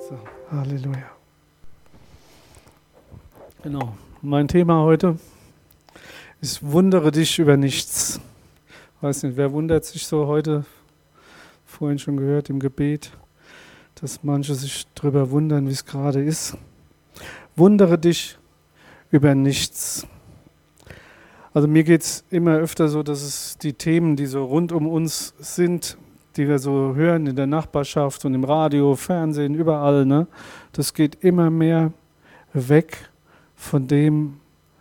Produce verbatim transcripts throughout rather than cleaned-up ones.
So, Halleluja. Genau, mein Thema heute ist: Wundere dich über nichts. Ich weiß nicht, wer wundert sich so heute? Vorhin schon gehört im Gebet, dass manche sich darüber wundern, wie es gerade ist. Wundere dich über nichts. Also mir geht es immer öfter so, dass es die Themen, die so rund um uns sind, die wir so hören in der Nachbarschaft und im Radio, Fernsehen, überall, ne, das geht immer mehr weg von dem,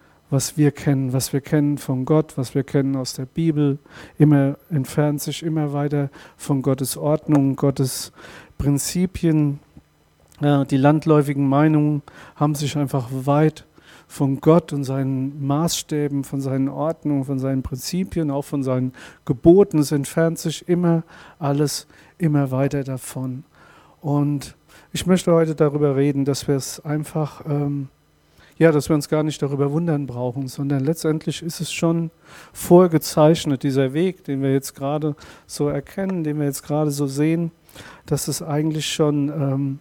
was wir kennen, was wir kennen von Gott, was wir kennen aus der Bibel, immer entfernt sich immer weiter von Gottes Ordnung, Gottes Prinzipien. Ja, die landläufigen Meinungen haben sich einfach weit von Gott und seinen Maßstäben, von seinen Ordnungen, von seinen Prinzipien, auch von seinen Geboten. Es entfernt sich immer alles immer weiter davon. Und ich möchte heute darüber reden, dass wir es einfach, ähm, ja, dass wir uns gar nicht darüber wundern brauchen, sondern letztendlich ist es schon vorgezeichnet, dieser Weg, den wir jetzt gerade so erkennen, den wir jetzt gerade so sehen, dass es eigentlich schon ähm,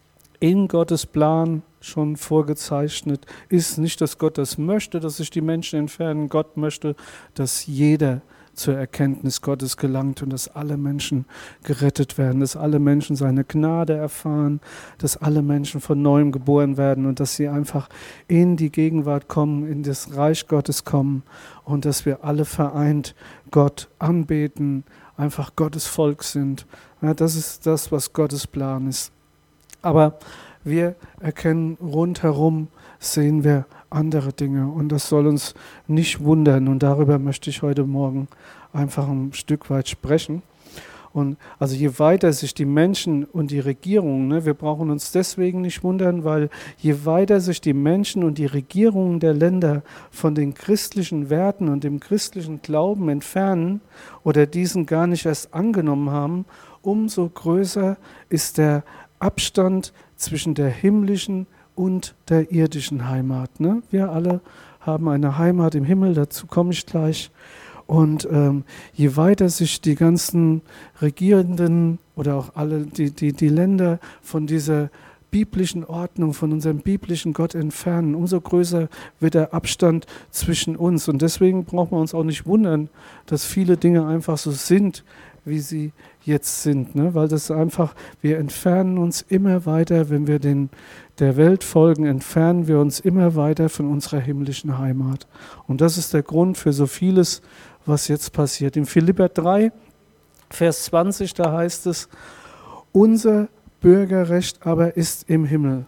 in Gottes Plan schon vorgezeichnet ist. Nicht, dass Gott das möchte, dass sich die Menschen entfernen. Gott möchte, dass jeder zur Erkenntnis Gottes gelangt und dass alle Menschen gerettet werden, dass alle Menschen seine Gnade erfahren, dass alle Menschen von Neuem geboren werden und dass sie einfach in die Gegenwart kommen, in das Reich Gottes kommen und dass wir alle vereint Gott anbeten, einfach Gottes Volk sind. Ja, das ist das, was Gottes Plan ist. Aber wir erkennen rundherum, sehen wir andere Dinge und das soll uns nicht wundern und darüber möchte ich heute Morgen einfach ein Stück weit sprechen. Und also je weiter sich die Menschen und die Regierungen, ne, wir brauchen uns deswegen nicht wundern, weil je weiter sich die Menschen und die Regierungen der Länder von den christlichen Werten und dem christlichen Glauben entfernen oder diesen gar nicht erst angenommen haben, umso größer ist der Abstand zwischen der himmlischen und der irdischen Heimat. Ne? Wir alle haben eine Heimat im Himmel, dazu komme ich gleich. Und ähm, je weiter sich die ganzen Regierenden oder auch alle die, die, die Länder von dieser biblischen Ordnung, von unserem biblischen Gott entfernen, umso größer wird der Abstand zwischen uns. Und deswegen brauchen wir uns auch nicht wundern, dass viele Dinge einfach so sind, wie sie jetzt sind, ne? Weil das einfach, wir entfernen uns immer weiter, wenn wir den, der Welt folgen, entfernen wir uns immer weiter von unserer himmlischen Heimat. Und das ist der Grund für so vieles, was jetzt passiert. In Philipper drei, Vers zwanzig, da heißt es, unser Bürgerrecht aber ist im Himmel.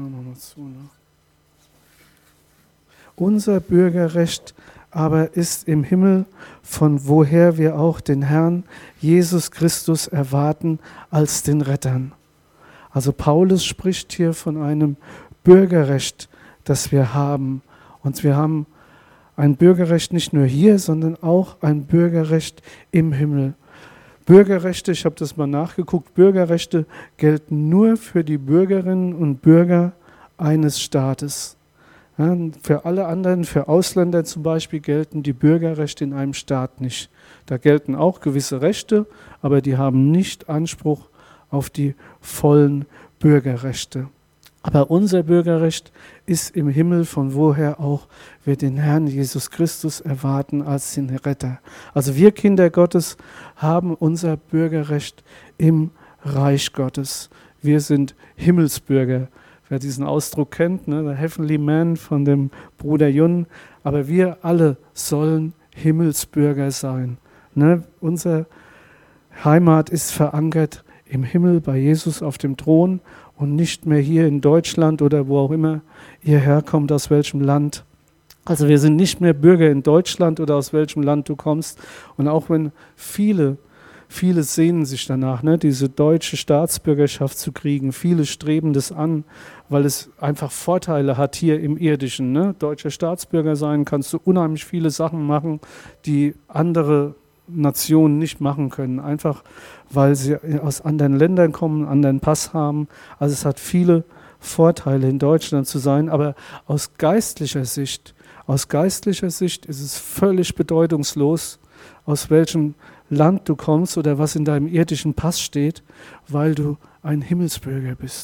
Unser Bürgerrecht aber ist im Himmel, von woher wir auch den Herrn Jesus Christus erwarten als den Rettern. Also Paulus spricht hier von einem Bürgerrecht, das wir haben. Und wir haben ein Bürgerrecht nicht nur hier, sondern auch ein Bürgerrecht im Himmel. Bürgerrechte, ich habe das mal nachgeguckt, Bürgerrechte gelten nur für die Bürgerinnen und Bürger eines Staates. Ja, für alle anderen, für Ausländer zum Beispiel, gelten die Bürgerrechte in einem Staat nicht. Da gelten auch gewisse Rechte, aber die haben nicht Anspruch auf die vollen Bürgerrechte. Aber unser Bürgerrecht ist im Himmel, von woher auch wir den Herrn Jesus Christus erwarten als den Retter. Also wir Kinder Gottes haben unser Bürgerrecht im Reich Gottes. Wir sind Himmelsbürger. Wer diesen Ausdruck kennt, ne, der Heavenly Man von dem Bruder Jun, aber wir alle sollen Himmelsbürger sein. Ne? Unsere Heimat ist verankert im Himmel bei Jesus auf dem Thron und nicht mehr hier in Deutschland oder wo auch immer ihr herkommt, aus welchem Land. Also wir sind nicht mehr Bürger in Deutschland oder aus welchem Land du kommst. Und auch wenn viele Viele sehnen sich danach, ne, diese deutsche Staatsbürgerschaft zu kriegen. Viele streben das an, weil es einfach Vorteile hat hier im Irdischen. Ne? Deutscher Staatsbürger sein, kannst du unheimlich viele Sachen machen, die andere Nationen nicht machen können. Einfach, weil sie aus anderen Ländern kommen, einen anderen Pass haben. Also es hat viele Vorteile, in Deutschland zu sein. Aber aus geistlicher Sicht, aus geistlicher Sicht ist es völlig bedeutungslos, aus welchem Land du kommst oder was in deinem irdischen Pass steht, weil du ein Himmelsbürger bist.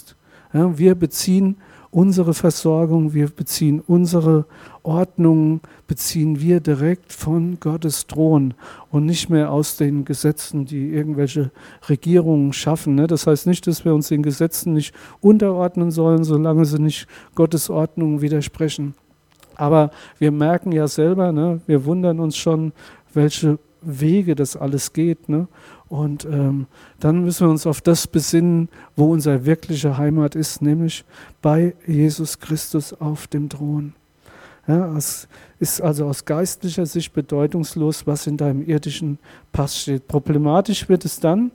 Ja, wir beziehen unsere Versorgung, wir beziehen unsere Ordnung, beziehen wir direkt von Gottes Thron und nicht mehr aus den Gesetzen, die irgendwelche Regierungen schaffen. Ne? Das heißt nicht, dass wir uns den Gesetzen nicht unterordnen sollen, solange sie nicht Gottes Ordnung widersprechen. Aber wir merken ja selber, ne, wir wundern uns schon, welche Wege das alles geht. Ne? Und ähm, dann müssen wir uns auf das besinnen, wo unsere wirkliche Heimat ist, nämlich bei Jesus Christus auf dem Thron. Ja, es ist also aus geistlicher Sicht bedeutungslos, was in deinem irdischen Pass steht. Problematisch wird es dann,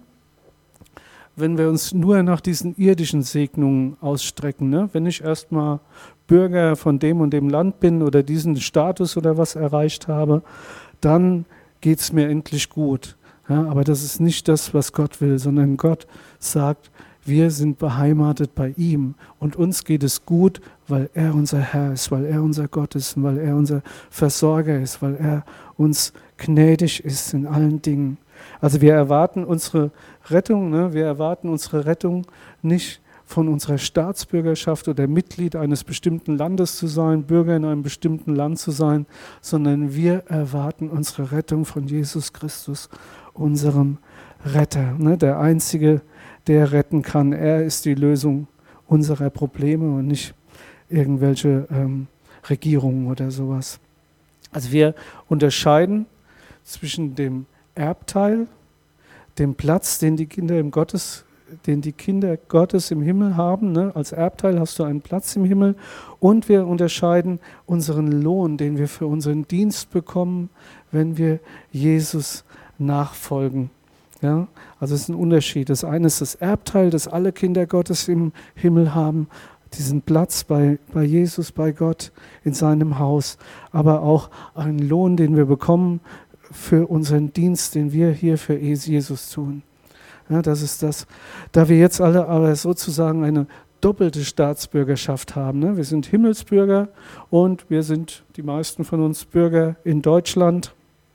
wenn wir uns nur nach diesen irdischen Segnungen ausstrecken. Ne? Wenn ich erstmal Bürger von dem und dem Land bin oder diesen Status oder was erreicht habe, dann geht es mir endlich gut. Ja, aber das ist nicht das, was Gott will, sondern Gott sagt, wir sind beheimatet bei ihm und uns geht es gut, weil er unser Herr ist, weil er unser Gott ist, weil er unser Versorger ist, weil er uns gnädig ist in allen Dingen. Also wir erwarten unsere Rettung, ne? wir erwarten unsere Rettung nicht von unserer Staatsbürgerschaft oder Mitglied eines bestimmten Landes zu sein, Bürger in einem bestimmten Land zu sein, sondern wir erwarten unsere Rettung von Jesus Christus, unserem Retter, ne? Der Einzige, der retten kann. Er ist die Lösung unserer Probleme und nicht irgendwelche ähm, Regierungen oder sowas. Also wir unterscheiden zwischen dem Erbteil, dem Platz, den die Kinder im Gottes den die Kinder Gottes im Himmel haben. Ne? Als Erbteil hast du einen Platz im Himmel. Und wir unterscheiden unseren Lohn, den wir für unseren Dienst bekommen, wenn wir Jesus nachfolgen. Ja? Also es ist ein Unterschied. Das eine ist das Erbteil, das alle Kinder Gottes im Himmel haben, diesen Platz bei, bei Jesus, bei Gott in seinem Haus. Aber auch einen Lohn, den wir bekommen für unseren Dienst, den wir hier für Jesus tun. Ja, das ist das. Da wir jetzt alle aber sozusagen eine doppelte Staatsbürgerschaft haben. Ne? Wir sind Himmelsbürger und wir sind, die meisten von uns, Bürger in Deutschland,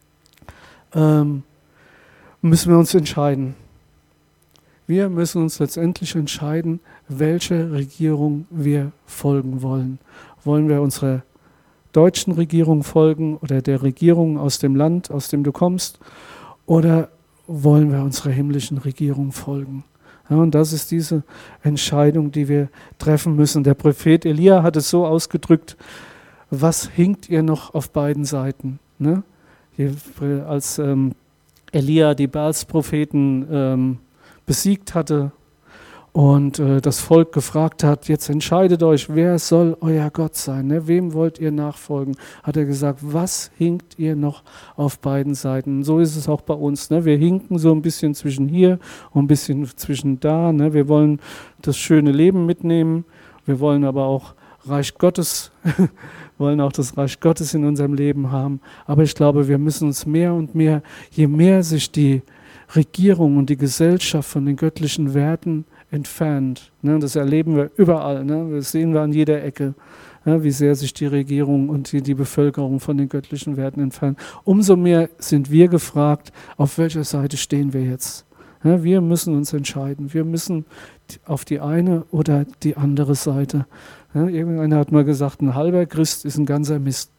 ähm, müssen wir uns entscheiden. Wir müssen uns letztendlich entscheiden, welche Regierung wir folgen wollen. Wollen wir unserer deutschen Regierung folgen oder der Regierung aus dem Land, aus dem du kommst, oder wollen wir unserer himmlischen Regierung folgen? Ja, und das ist diese Entscheidung, die wir treffen müssen. Der Prophet Elia hat es so ausgedrückt, was hinkt ihr noch auf beiden Seiten? Ne? Als ähm, Elia die Baals-Propheten ähm, besiegt hatte und äh, das Volk gefragt hat, jetzt entscheidet euch, wer soll euer Gott sein? Ne? Wem wollt ihr nachfolgen? Hat er gesagt, was hinkt ihr noch auf beiden Seiten? Und so ist es auch bei uns. Ne? Wir hinken so ein bisschen zwischen hier und ein bisschen zwischen da. Ne? Wir wollen das schöne Leben mitnehmen. Wir wollen aber auch Reich Gottes, wollen auch das Reich Gottes in unserem Leben haben. Aber ich glaube, wir müssen uns mehr und mehr, je mehr sich die Regierung und die Gesellschaft von den göttlichen Werten entfernt. Ne, das erleben wir überall. Ne, das sehen wir an jeder Ecke, ne, wie sehr sich die Regierung und die, die Bevölkerung von den göttlichen Werten entfernen. Umso mehr sind wir gefragt, auf welcher Seite stehen wir jetzt. Ne, wir müssen uns entscheiden. Wir müssen auf die eine oder die andere Seite. Ne, irgendeiner hat mal gesagt, ein halber Christ ist ein ganzer Mist.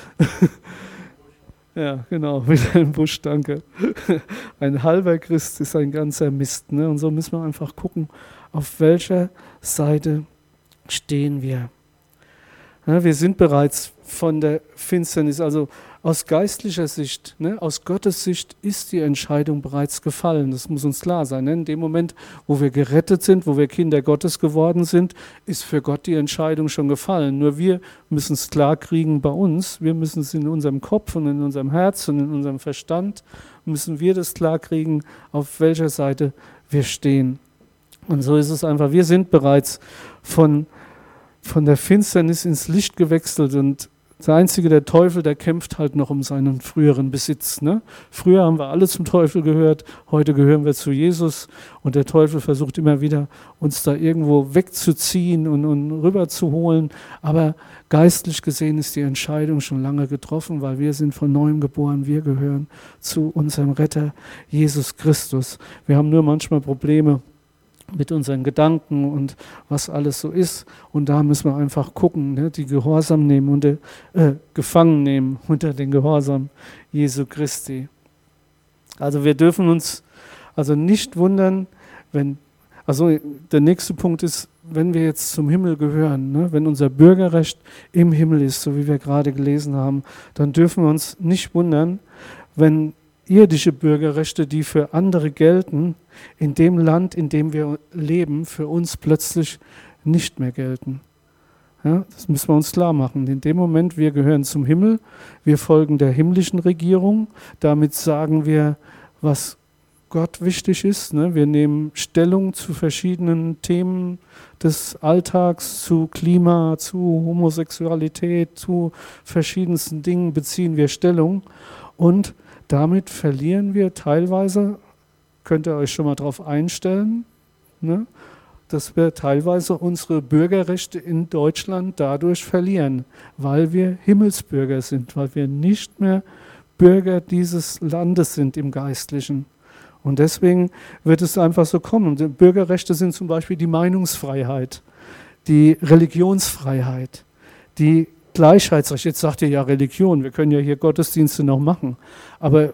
Ja, genau, Wilhelm Busch, danke. Ein halber Christ ist ein ganzer Mist. Ne? Und so müssen wir einfach gucken, auf welcher Seite stehen wir. Ja, wir sind bereits von der Finsternis, also aus geistlicher Sicht, ne, aus Gottes Sicht ist die Entscheidung bereits gefallen. Das muss uns klar sein. Ne? In dem Moment, wo wir gerettet sind, wo wir Kinder Gottes geworden sind, ist für Gott die Entscheidung schon gefallen. Nur wir müssen es klar kriegen bei uns. Wir müssen es in unserem Kopf und in unserem Herz und in unserem Verstand, müssen wir das klar kriegen, auf welcher Seite wir stehen. Und so ist es einfach. Wir sind bereits von, von der Finsternis ins Licht gewechselt und der Einzige, der Teufel, der kämpft halt noch um seinen früheren Besitz. Ne? Früher haben wir alle zum Teufel gehört, heute gehören wir zu Jesus und der Teufel versucht immer wieder, uns da irgendwo wegzuziehen und, und rüberzuholen. Aber geistlich gesehen ist die Entscheidung schon lange getroffen, weil wir sind von Neuem geboren, wir gehören zu unserem Retter Jesus Christus. Wir haben nur manchmal Probleme, mit unseren Gedanken und was alles so ist. Und da müssen wir einfach gucken, ne? Die Gehorsam nehmen und äh, gefangen nehmen unter den Gehorsam Jesu Christi. Also wir dürfen uns also nicht wundern, wenn, also der nächste Punkt ist, wenn wir jetzt zum Himmel gehören, ne? Wenn unser Bürgerrecht im Himmel ist, so wie wir gerade gelesen haben, dann dürfen wir uns nicht wundern, wenn irdische Bürgerrechte, die für andere gelten, in dem Land, in dem wir leben, für uns plötzlich nicht mehr gelten. Ja, das müssen wir uns klar machen. In dem Moment, wir gehören zum Himmel, wir folgen der himmlischen Regierung, damit sagen wir, was Gott wichtig ist. Ne? Wir nehmen Stellung zu verschiedenen Themen des Alltags, zu Klima, zu Homosexualität, zu verschiedensten Dingen beziehen wir Stellung und damit verlieren wir teilweise, könnt ihr euch schon mal darauf einstellen, ne, dass wir teilweise unsere Bürgerrechte in Deutschland dadurch verlieren, weil wir Himmelsbürger sind, weil wir nicht mehr Bürger dieses Landes sind im Geistlichen. Und deswegen wird es einfach so kommen. Und die Bürgerrechte sind zum Beispiel die Meinungsfreiheit, die Religionsfreiheit, die Gleichheitsrecht. Jetzt sagt ihr ja Religion, wir können ja hier Gottesdienste noch machen. Aber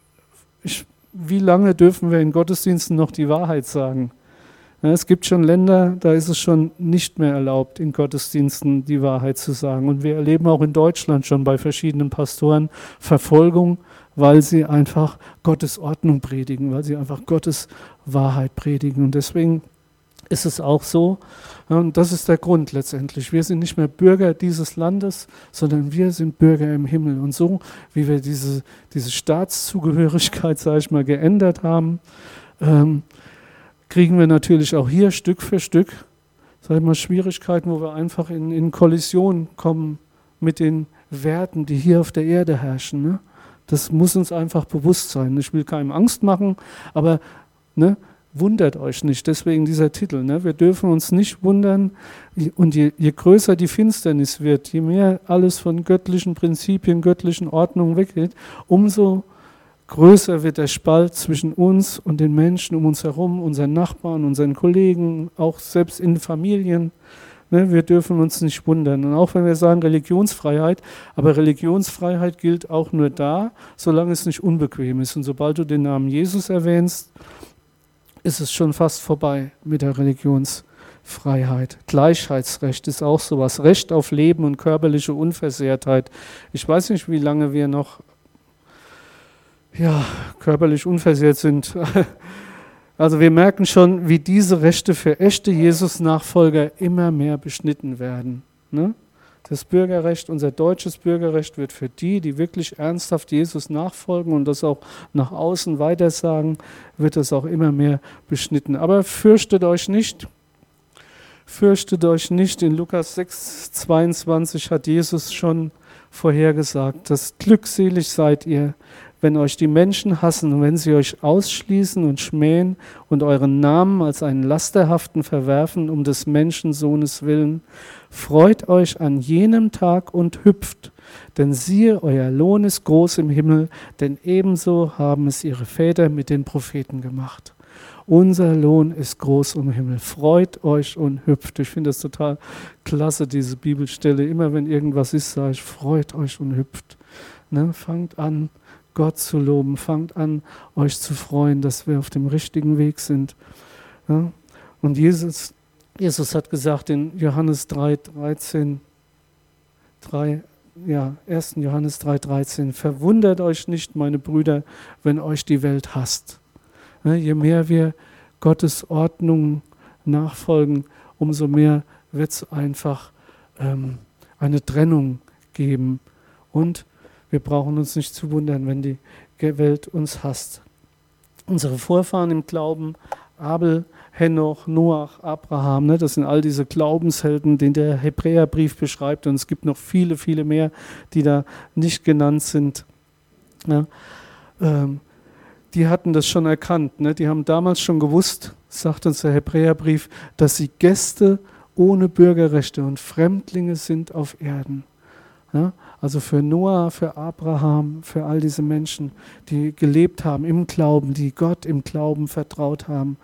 ich, wie lange dürfen wir in Gottesdiensten noch die Wahrheit sagen? Ja, es gibt schon Länder, da ist es schon nicht mehr erlaubt, in Gottesdiensten die Wahrheit zu sagen. Und wir erleben auch in Deutschland schon bei verschiedenen Pastoren Verfolgung, weil sie einfach Gottes Ordnung predigen, weil sie einfach Gottes Wahrheit predigen. Und deswegen ist es auch so, und das ist der Grund letztendlich. Wir sind nicht mehr Bürger dieses Landes, sondern wir sind Bürger im Himmel. Und so, wie wir diese, diese Staatszugehörigkeit, sage ich mal, geändert haben, ähm, kriegen wir natürlich auch hier Stück für Stück, sag ich mal, Schwierigkeiten, wo wir einfach in, in Kollision kommen mit den Werten, die hier auf der Erde herrschen. Ne? Das muss uns einfach bewusst sein. Ich will keinem Angst machen, aber ne, wundert euch nicht, deswegen dieser Titel. Ne? Wir dürfen uns nicht wundern und je, je größer die Finsternis wird, je mehr alles von göttlichen Prinzipien, göttlichen Ordnungen weggeht, umso größer wird der Spalt zwischen uns und den Menschen um uns herum, unseren Nachbarn, unseren Kollegen, auch selbst in Familien. Ne, wir dürfen uns nicht wundern. Und auch wenn wir sagen Religionsfreiheit, aber Religionsfreiheit gilt auch nur da, solange es nicht unbequem ist. Und sobald du den Namen Jesus erwähnst, ist es schon fast vorbei mit der Religionsfreiheit. Gleichheitsrecht ist auch sowas. Recht auf Leben und körperliche Unversehrtheit. Ich weiß nicht, wie lange wir noch ja, körperlich unversehrt sind. Also wir merken schon, wie diese Rechte für echte Jesus-Nachfolger immer mehr beschnitten werden. Ne? Das Bürgerrecht, unser deutsches Bürgerrecht wird für die, die wirklich ernsthaft Jesus nachfolgen und das auch nach außen weitersagen, wird das auch immer mehr beschnitten. Aber fürchtet euch nicht. Fürchtet euch nicht. In Lukas sechs, zweiundzwanzig hat Jesus schon vorhergesagt, dass glückselig seid ihr, wenn euch die Menschen hassen und wenn sie euch ausschließen und schmähen und euren Namen als einen lasterhaften verwerfen um des Menschensohnes willen, freut euch an jenem Tag und hüpft, denn siehe, euer Lohn ist groß im Himmel, denn ebenso haben es ihre Väter mit den Propheten gemacht. Unser Lohn ist groß im Himmel. Freut euch und hüpft. Ich finde das total klasse, diese Bibelstelle. Immer wenn irgendwas ist, sage ich, freut euch und hüpft. Ne? Fangt an, Gott zu loben. Fangt an, euch zu freuen, dass wir auf dem richtigen Weg sind. Ja? Und Jesus, Jesus hat gesagt in Johannes drei, dreizehn, drei, ja, ersten Johannes drei, dreizehn, verwundert euch nicht, meine Brüder, wenn euch die Welt hasst. Ja, je mehr wir Gottes Ordnung nachfolgen, umso mehr wird es einfach ähm, eine Trennung geben. Und wir brauchen uns nicht zu wundern, wenn die Welt uns hasst. Unsere Vorfahren im Glauben, Abel, Henoch, Noach, Abraham, ne, das sind all diese Glaubenshelden, den der Hebräerbrief beschreibt. Und es gibt noch viele, viele mehr, die da nicht genannt sind. Ja, ähm, die hatten das schon erkannt. Ne? Die haben damals schon gewusst, sagt uns der Hebräerbrief, dass sie Gäste ohne Bürgerrechte und Fremdlinge sind auf Erden. Ja? Also für Noah, für Abraham, für all diese Menschen, die gelebt haben im Glauben, die Gott im Glauben vertraut haben,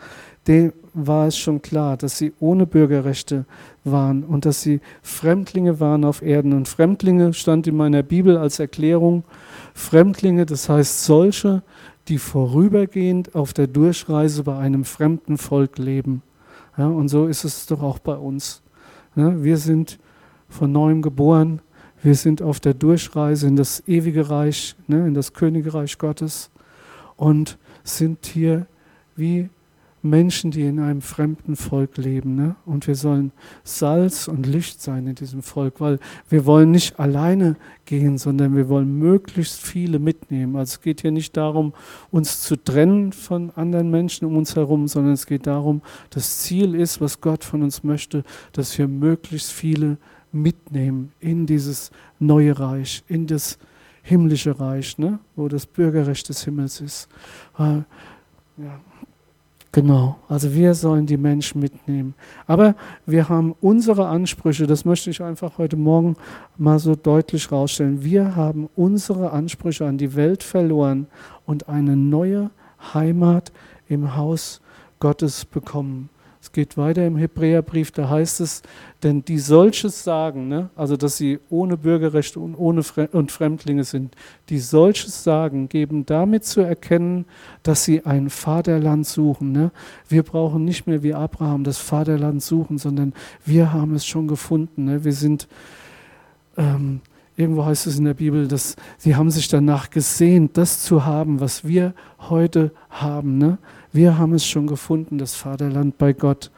dem war es schon klar, dass sie ohne Bürgerrechte waren und dass sie Fremdlinge waren auf Erden. Und Fremdlinge stand in meiner Bibel als Erklärung. Fremdlinge, das heißt solche, die vorübergehend auf der Durchreise bei einem fremden Volk leben. Ja, und so ist es doch auch bei uns. Ja, wir sind von neuem geboren, wir sind auf der Durchreise in das ewige Reich, ne, in das Königreich Gottes und sind hier wie Menschen, die in einem fremden Volk leben. Ne? Und wir sollen Salz und Licht sein in diesem Volk, weil wir wollen nicht alleine gehen, sondern wir wollen möglichst viele mitnehmen. Also es geht hier nicht darum, uns zu trennen von anderen Menschen um uns herum, sondern es geht darum, das Ziel ist, was Gott von uns möchte, dass wir möglichst viele mitnehmen in dieses neue Reich, in das himmlische Reich, ne? Wo das Bürgerrecht des Himmels ist. Äh, ja. Genau, also wir sollen die Menschen mitnehmen. Aber wir haben unsere Ansprüche, das möchte ich einfach heute Morgen mal so deutlich rausstellen. Wir haben unsere Ansprüche an die Welt verloren und eine neue Heimat im Haus Gottes bekommen. Es geht weiter im Hebräerbrief, da heißt es, denn die solches sagen, ne, also dass sie ohne Bürgerrechte und ohne Fre- und Fremdlinge sind, die solches sagen, geben damit zu erkennen, dass sie ein Vaterland suchen. Ne. Wir brauchen nicht mehr wie Abraham das Vaterland suchen, sondern wir haben es schon gefunden. Ne. Wir sind, ähm, irgendwo heißt es in der Bibel, dass sie haben sich danach gesehnt, das zu haben, was wir heute haben. Ne. Wir haben es schon gefunden, das Vaterland bei Gott.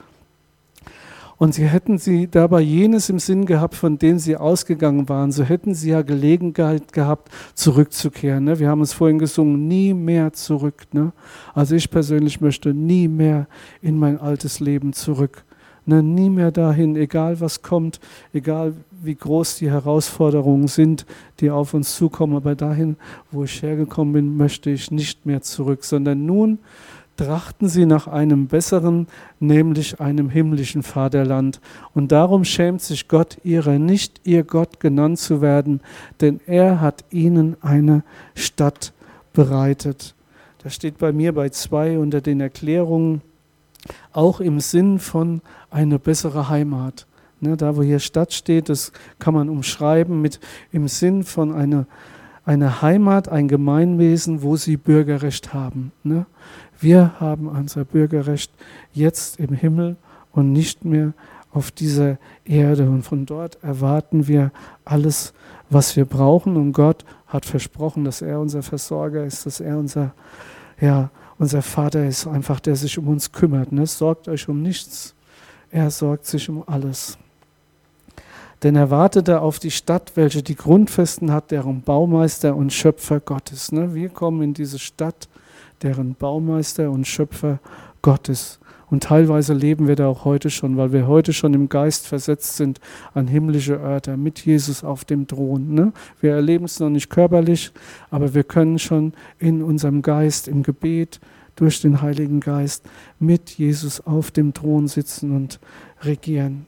Und sie hätten sie dabei jenes im Sinn gehabt, von dem sie ausgegangen waren, so hätten sie ja Gelegenheit gehabt, zurückzukehren. Ne? Wir haben es vorhin gesungen, nie mehr zurück. Ne? Also ich persönlich möchte nie mehr in mein altes Leben zurück. Ne? Nie mehr dahin, egal was kommt, egal wie groß die Herausforderungen sind, die auf uns zukommen. Aber dahin, wo ich hergekommen bin, möchte ich nicht mehr zurück, sondern nun trachten sie nach einem besseren, nämlich einem himmlischen Vaterland. Und darum schämt sich Gott ihrer nicht, ihr Gott genannt zu werden, denn er hat ihnen eine Stadt bereitet. Das steht bei mir bei zwei unter den Erklärungen, auch im Sinn von eine bessere Heimat. Ne, da, wo hier Stadt steht, das kann man umschreiben mit im Sinn von einer eine Heimat, ein Gemeinwesen, wo sie Bürgerrecht haben. Ne? Wir haben unser Bürgerrecht jetzt im Himmel und nicht mehr auf dieser Erde. Und von dort erwarten wir alles, was wir brauchen. Und Gott hat versprochen, dass er unser Versorger ist, dass er unser, ja, unser Vater ist, einfach der sich um uns kümmert. Ne? Sorgt euch um nichts, er sorgt sich um alles. Denn er wartete auf die Stadt, welche die Grundfesten hat, deren Baumeister und Schöpfer Gott ist. Ne? Wir kommen in diese Stadt, deren Baumeister und Schöpfer Gott ist. Und teilweise leben wir da auch heute schon, weil wir heute schon im Geist versetzt sind an himmlische Örter mit Jesus auf dem Thron. Ne? Wir erleben es noch nicht körperlich, aber wir können schon in unserem Geist, im Gebet, durch den Heiligen Geist mit Jesus auf dem Thron sitzen und regieren.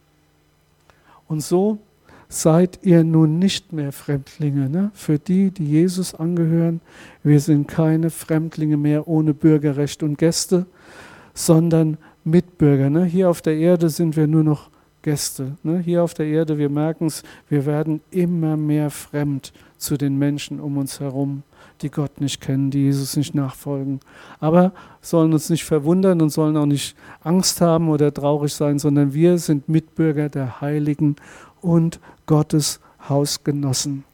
Und so seid ihr nun nicht mehr Fremdlinge. Ne? Für die, die Jesus angehören, wir sind keine Fremdlinge mehr ohne Bürgerrecht und Gäste, sondern Mitbürger. Ne? Hier auf der Erde sind wir nur noch Gäste. Ne? Hier auf der Erde, wir merken es, wir werden immer mehr fremd zu den Menschen um uns herum, die Gott nicht kennen, die Jesus nicht nachfolgen. Aber sollen uns nicht verwundern und sollen auch nicht Angst haben oder traurig sein, sondern wir sind Mitbürger der Heiligen und Gottes Hausgenossen.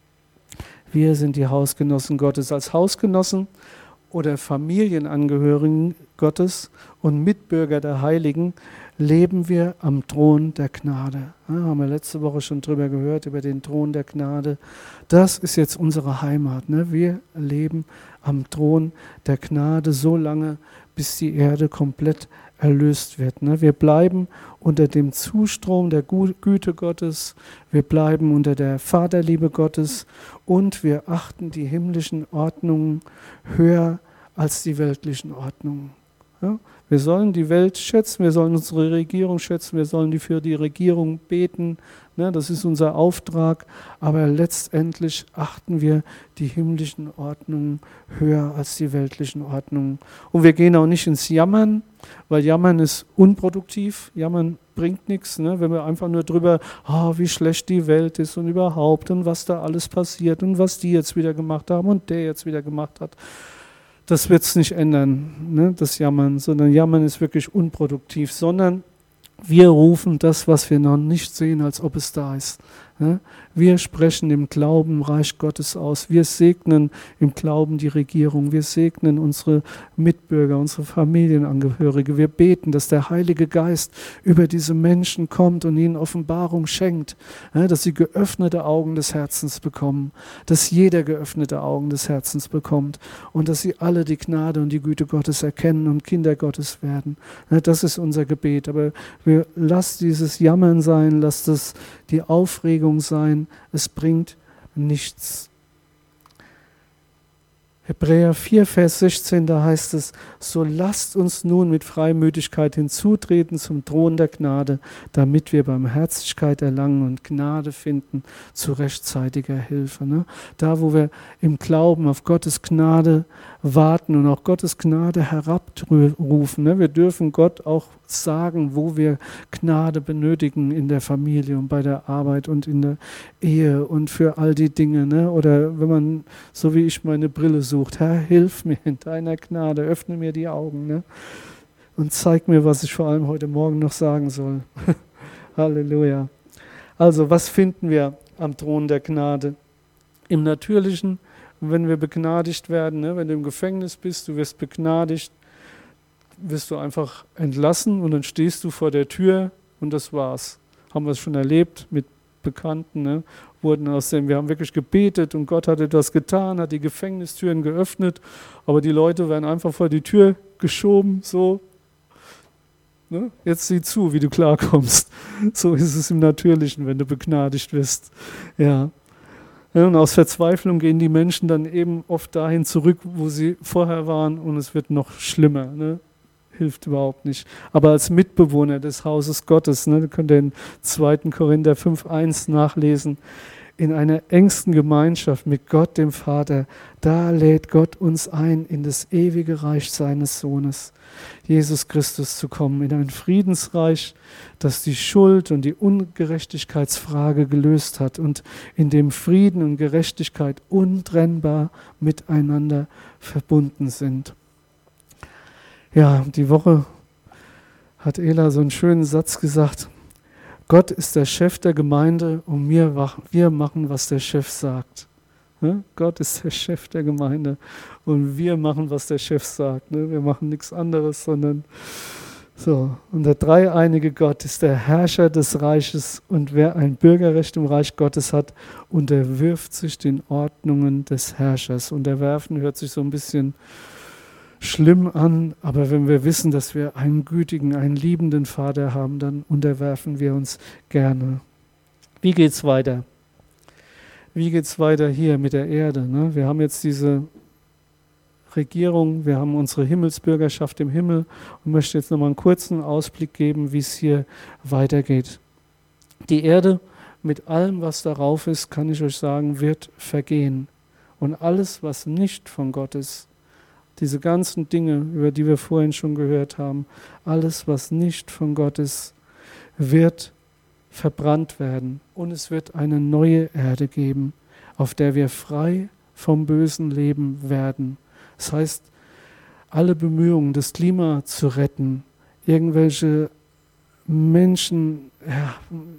Wir sind die Hausgenossen Gottes. Als Hausgenossen oder Familienangehörigen Gottes und Mitbürger der Heiligen leben wir am Thron der Gnade. Ja, haben wir letzte Woche schon drüber gehört, über den Thron der Gnade. Das ist jetzt unsere Heimat. Ne? Wir leben am Thron der Gnade so lange, bis die Erde komplett erlöst wird. Ne? Wir bleiben unter dem Zustrom der Güte Gottes, wir bleiben unter der Vaterliebe Gottes und wir achten die himmlischen Ordnungen höher als die weltlichen Ordnungen. Ja? Wir sollen die Welt schätzen, wir sollen unsere Regierung schätzen, wir sollen die für die Regierung beten. Ne, das ist unser Auftrag. Aber letztendlich achten wir die himmlischen Ordnungen höher als die weltlichen Ordnungen. Und wir gehen auch nicht ins Jammern, weil Jammern ist unproduktiv. Jammern bringt nichts, ne? Wenn wir einfach nur drüber, oh, wie schlecht die Welt ist und überhaupt und was da alles passiert und was die jetzt wieder gemacht haben und der jetzt wieder gemacht hat. Das wird es nicht ändern, ne, das Jammern, sondern Jammern ist wirklich unproduktiv, sondern wir rufen das, was wir noch nicht sehen, als ob es da ist. Ne? Wir sprechen im Glauben Reich Gottes aus. Wir segnen im Glauben die Regierung. Wir segnen unsere Mitbürger, unsere Familienangehörige. Wir beten, dass der Heilige Geist über diese Menschen kommt und ihnen Offenbarung schenkt, ne? Dass sie geöffnete Augen des Herzens bekommen, dass jeder geöffnete Augen des Herzens bekommt und dass sie alle die Gnade und die Güte Gottes erkennen und Kinder Gottes werden. Ne? Das ist unser Gebet. Aber wir, lasst dieses Jammern sein, lasst es die Aufregung sein, es bringt nichts. Hebräer vier, Vers sechzehn, da heißt es, so lasst uns nun mit Freimütigkeit hinzutreten zum Thron der Gnade, damit wir Barmherzigkeit erlangen und Gnade finden zu rechtzeitiger Hilfe. Ne? Da, wo wir im Glauben auf Gottes Gnade warten und auch Gottes Gnade herabrufen. Ne? Wir dürfen Gott auch sagen, wo wir Gnade benötigen in der Familie und bei der Arbeit und in der Ehe und für all die Dinge. Ne? Oder wenn man, so wie ich, meine Brille sucht, Herr, hilf mir in deiner Gnade, öffne mir die Augen, ne? Und zeig mir, was ich vor allem heute Morgen noch sagen soll. Halleluja. Also, was finden wir am Thron der Gnade? Im Natürlichen, wenn wir begnadigt werden, ne? Wenn du im Gefängnis bist, du wirst begnadigt, wirst du einfach entlassen und dann stehst du vor der Tür und das war's. Haben wir es schon erlebt mit Bekannten, ne? Wurden aus dem, wir haben wirklich gebetet und Gott hat etwas getan, hat die Gefängnistüren geöffnet, aber die Leute werden einfach vor die Tür geschoben, so, ne? Jetzt sieh zu, wie du klarkommst. So ist es im Natürlichen, wenn du begnadigt wirst. Ja. Ja, und aus Verzweiflung gehen die Menschen dann eben oft dahin zurück, wo sie vorher waren und es wird noch schlimmer, ne? Hilft überhaupt nicht. Aber als Mitbewohner des Hauses Gottes, ne, könnt ihr in zweiten Korinther fünf eins nachlesen, in einer engsten Gemeinschaft mit Gott, dem Vater, da lädt Gott uns ein, in das ewige Reich seines Sohnes, Jesus Christus, zu kommen, in ein Friedensreich, das die Schuld und die Ungerechtigkeitsfrage gelöst hat und in dem Frieden und Gerechtigkeit untrennbar miteinander verbunden sind. Ja, die Woche hat Ela so einen schönen Satz gesagt, Gott ist der Chef der Gemeinde und wir, wir machen, was der Chef sagt. Ne? Gott ist der Chef der Gemeinde und wir machen, was der Chef sagt. Ne? Wir machen nichts anderes, sondern so. Und der dreieinige Gott ist der Herrscher des Reiches und wer ein Bürgerrecht im Reich Gottes hat, unterwirft sich den Ordnungen des Herrschers. Unterwerfen hört sich so ein bisschen schlimm an, aber wenn wir wissen, dass wir einen gütigen, einen liebenden Vater haben, dann unterwerfen wir uns gerne. Wie geht's weiter? Wie geht's weiter hier mit der Erde? Ne? Wir haben jetzt diese Regierung, wir haben unsere Himmelsbürgerschaft im Himmel und möchte jetzt nochmal einen kurzen Ausblick geben, wie es hier weitergeht. Die Erde mit allem, was darauf ist, kann ich euch sagen, wird vergehen. Und alles, was nicht von Gott ist, diese ganzen Dinge, über die wir vorhin schon gehört haben, alles, was nicht von Gott ist, wird verbrannt werden. Und es wird eine neue Erde geben, auf der wir frei vom Bösen leben werden. Das heißt, alle Bemühungen, das Klima zu retten, irgendwelche Menschen, ja,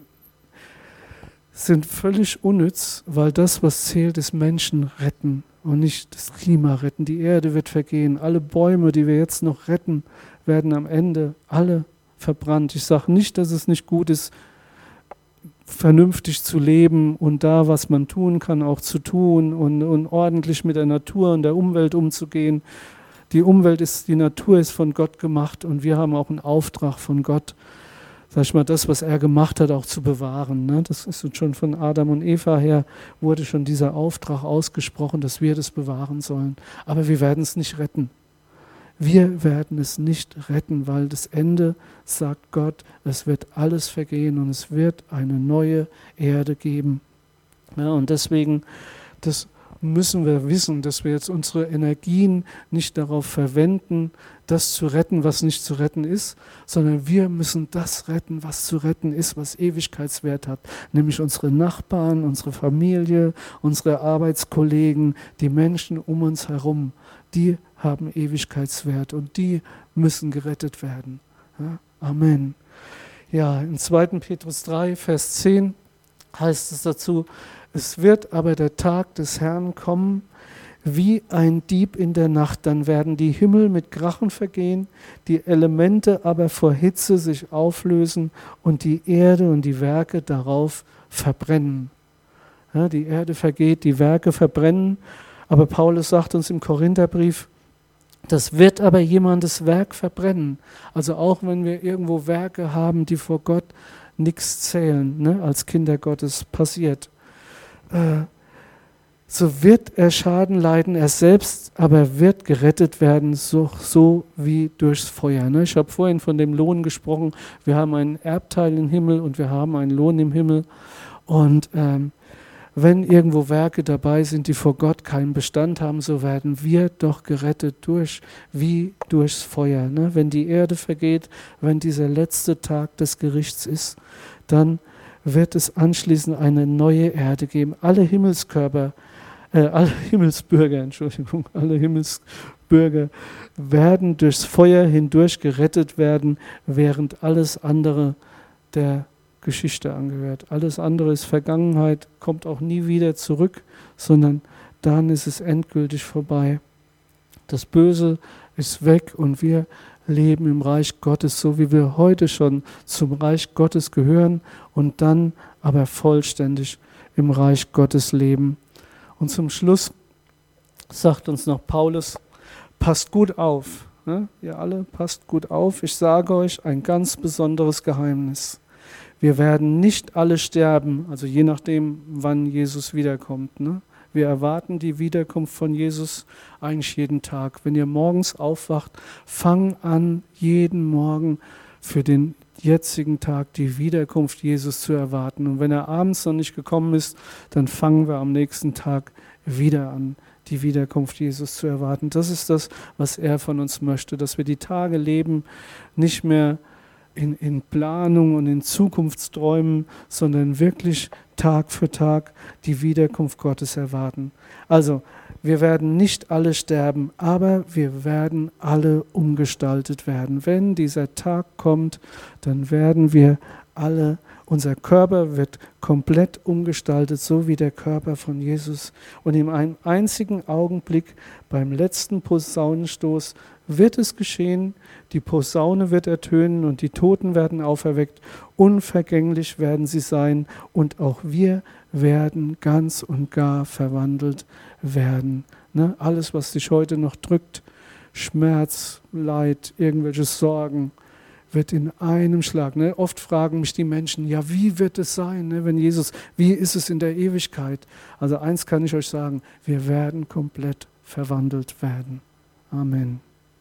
sind völlig unnütz, weil das, was zählt, ist Menschen retten und nicht das Klima retten. Die Erde wird vergehen. Alle Bäume, die wir jetzt noch retten, werden am Ende alle verbrannt. Ich sage nicht, dass es nicht gut ist, vernünftig zu leben und da, was man tun kann, auch zu tun und, und ordentlich mit der Natur und der Umwelt umzugehen. Die Umwelt ist, die Natur ist von Gott gemacht und wir haben auch einen Auftrag von Gott, sag ich mal, das, was er gemacht hat, auch zu bewahren. Ne? Das ist schon von Adam und Eva her, wurde schon dieser Auftrag ausgesprochen, dass wir das bewahren sollen. Aber wir werden es nicht retten. Wir werden es nicht retten, weil das Ende, sagt Gott, es wird alles vergehen und es wird eine neue Erde geben. Ja, und deswegen, das müssen wir wissen, dass wir jetzt unsere Energien nicht darauf verwenden, das zu retten, was nicht zu retten ist, sondern wir müssen das retten, was zu retten ist, was Ewigkeitswert hat, nämlich unsere Nachbarn, unsere Familie, unsere Arbeitskollegen, die Menschen um uns herum, die haben Ewigkeitswert und die müssen gerettet werden. Ja, Amen. Ja, in zweiten Petrus drei, Vers zehn heißt es dazu, es wird aber der Tag des Herrn kommen, wie ein Dieb in der Nacht. Dann werden die Himmel mit Krachen vergehen, die Elemente aber vor Hitze sich auflösen und die Erde und die Werke darauf verbrennen. Ja, die Erde vergeht, die Werke verbrennen. Aber Paulus sagt uns im Korintherbrief, das wird aber jemandes Werk verbrennen. Also auch wenn wir irgendwo Werke haben, die vor Gott nichts zählen, ne, als Kinder Gottes passiert, so wird er Schaden leiden, er selbst aber wird gerettet werden, so, so wie durchs Feuer. Ne? Ich habe vorhin von dem Lohn gesprochen, wir haben einen Erbteil im Himmel und wir haben einen Lohn im Himmel. Und ähm, wenn irgendwo Werke dabei sind, die vor Gott keinen Bestand haben, so werden wir doch gerettet durch, wie durchs Feuer. Ne? Wenn die Erde vergeht, wenn dieser letzte Tag des Gerichts ist, dann wird es anschließend eine neue Erde geben. Alle Himmelskörper, äh, alle Himmelsbürger, Entschuldigung, alle Himmelsbürger werden durchs Feuer hindurch gerettet werden, während alles andere der Geschichte angehört. Alles andere ist Vergangenheit, kommt auch nie wieder zurück, sondern dann ist es endgültig vorbei. Das Böse ist weg und wir leben im Reich Gottes, so wie wir heute schon zum Reich Gottes gehören und dann aber vollständig im Reich Gottes leben. Und zum Schluss sagt uns noch Paulus, passt gut auf, ne? Ihr alle passt gut auf, ich sage euch ein ganz besonderes Geheimnis. Wir werden nicht alle sterben, also je nachdem, wann Jesus wiederkommt, ne? Wir erwarten die Wiederkunft von Jesus eigentlich jeden Tag. Wenn ihr morgens aufwacht, fang an, jeden Morgen für den jetzigen Tag die Wiederkunft Jesus zu erwarten. Und wenn er abends noch nicht gekommen ist, dann fangen wir am nächsten Tag wieder an, die Wiederkunft Jesus zu erwarten. Das ist das, was er von uns möchte, dass wir die Tage leben, nicht mehr In, in Planung und in Zukunftsträumen, sondern wirklich Tag für Tag die Wiederkunft Gottes erwarten. Also, wir werden nicht alle sterben, aber wir werden alle umgestaltet werden. Wenn dieser Tag kommt, dann werden wir alle, unser Körper wird komplett umgestaltet, so wie der Körper von Jesus. Und in einem einzigen Augenblick, beim letzten Posaunenstoß, wird es geschehen, die Posaune wird ertönen und die Toten werden auferweckt, unvergänglich werden sie sein und auch wir werden ganz und gar verwandelt werden. Ne? Alles, was dich heute noch drückt, Schmerz, Leid, irgendwelche Sorgen, wird in einem Schlag. Ne? Oft fragen mich die Menschen, ja, wie wird es sein, ne, wenn Jesus, wie ist es in der Ewigkeit? Also eins kann ich euch sagen, wir werden komplett verwandelt werden. Amen.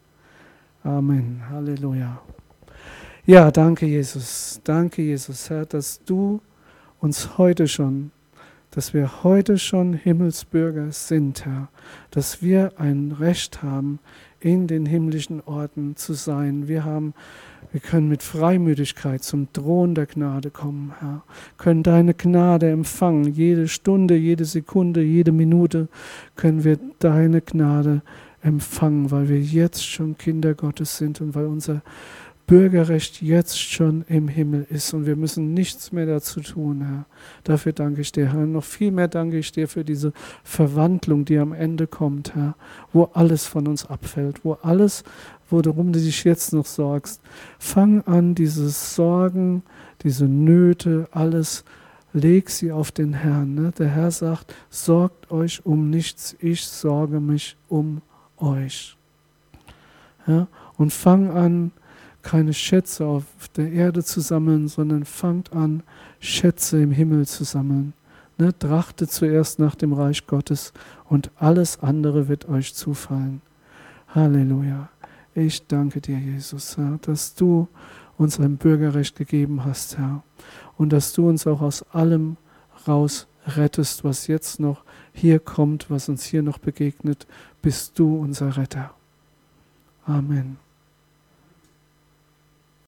Amen. Halleluja. Ja, danke Jesus. Danke Jesus, Herr, dass du uns heute schon, dass wir heute schon Himmelsbürger sind, Herr. Dass wir ein Recht haben, in den himmlischen Orten zu sein. Wir haben, wir können mit Freimütigkeit zum Thron der Gnade kommen, Herr. Können deine Gnade empfangen. Jede Stunde, jede Sekunde, jede Minute können wir deine Gnade empfangen, weil wir jetzt schon Kinder Gottes sind und weil unser Bürgerrecht jetzt schon im Himmel ist und wir müssen nichts mehr dazu tun, Herr. Dafür danke ich dir, Herr. Noch viel mehr danke ich dir für diese Verwandlung, die am Ende kommt, Herr, wo alles von uns abfällt, wo alles, worum du dich jetzt noch sorgst. Fang an, diese Sorgen, diese Nöte, alles, leg sie auf den Herrn. Ne? Der Herr sagt, sorgt euch um nichts, ich sorge mich um euch. Ja? Und fang an, keine Schätze auf der Erde zu sammeln, sondern fangt an, Schätze im Himmel zu sammeln. Ne? Trachtet zuerst nach dem Reich Gottes und alles andere wird euch zufallen. Halleluja. Ich danke dir, Jesus, Herr, dass du uns ein Bürgerrecht gegeben hast, Herr, und dass du uns auch aus allem raus rettest, was jetzt noch hier kommt, was uns hier noch begegnet, bist du unser Retter. Amen.